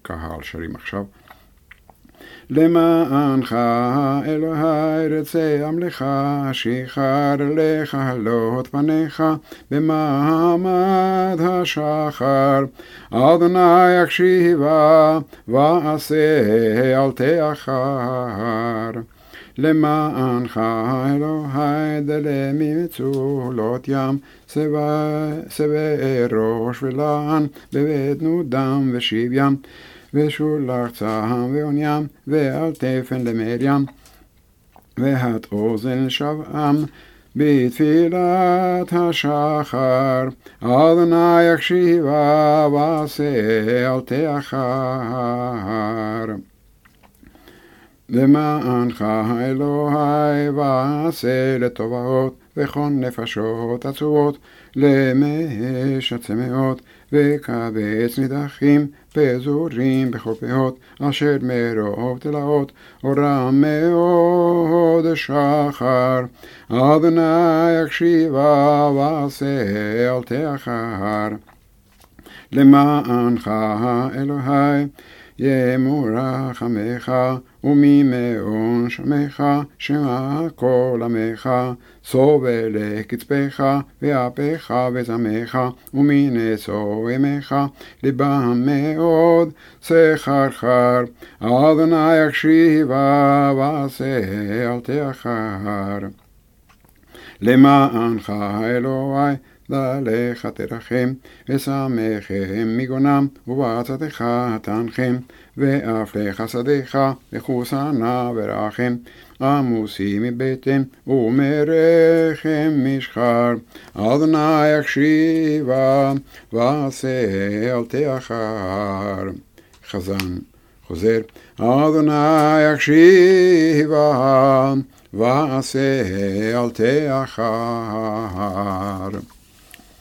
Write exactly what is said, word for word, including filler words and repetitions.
הקהל שרים עכשיו. למענך אלוהי רצה עמלך, שיחר לך הלות פניך במעמד השחר. אדוני יקשיבה ועשה אל תאחר. למענך אלוהי דלה ממצולות ים, שבע ראש ולען בבית נודם ושיב ים, ושולח צעם ועוניים ועל תפן למרים, והט אוזן שבעם בתפילת השחר. אדוני יקשיבה ועשה אל תאחר. למענך אלוהי ועשה לטובות וכל נפשות עצובות, למש הצמאות וקבץ נידחים פזורים בכל פאות, אשר מרוב תלאות אורם מאוד שחר. אדוני יקשיבה ועשה אל תאחר. למענך אלוהי ימורח עמך וממעון שמך, שמע כל עמך, סובל לקצפך ואפיך וזמך, ומנשוא עמך לבם מאוד שכרכר. אדוני יקשיבה ועשה אל תאחר. למענך אלוהי דלך תרחם, ושמחם מגונם, ובעצתך תנחם, ואף לחסדיך לחוסנה ורחם. עמוסי מבטן ומרחם משחר. אדוני יקשיבה ועשה אל תאחר. חזן חוזר. אדוני יקשיבה ועשה אל תאחר.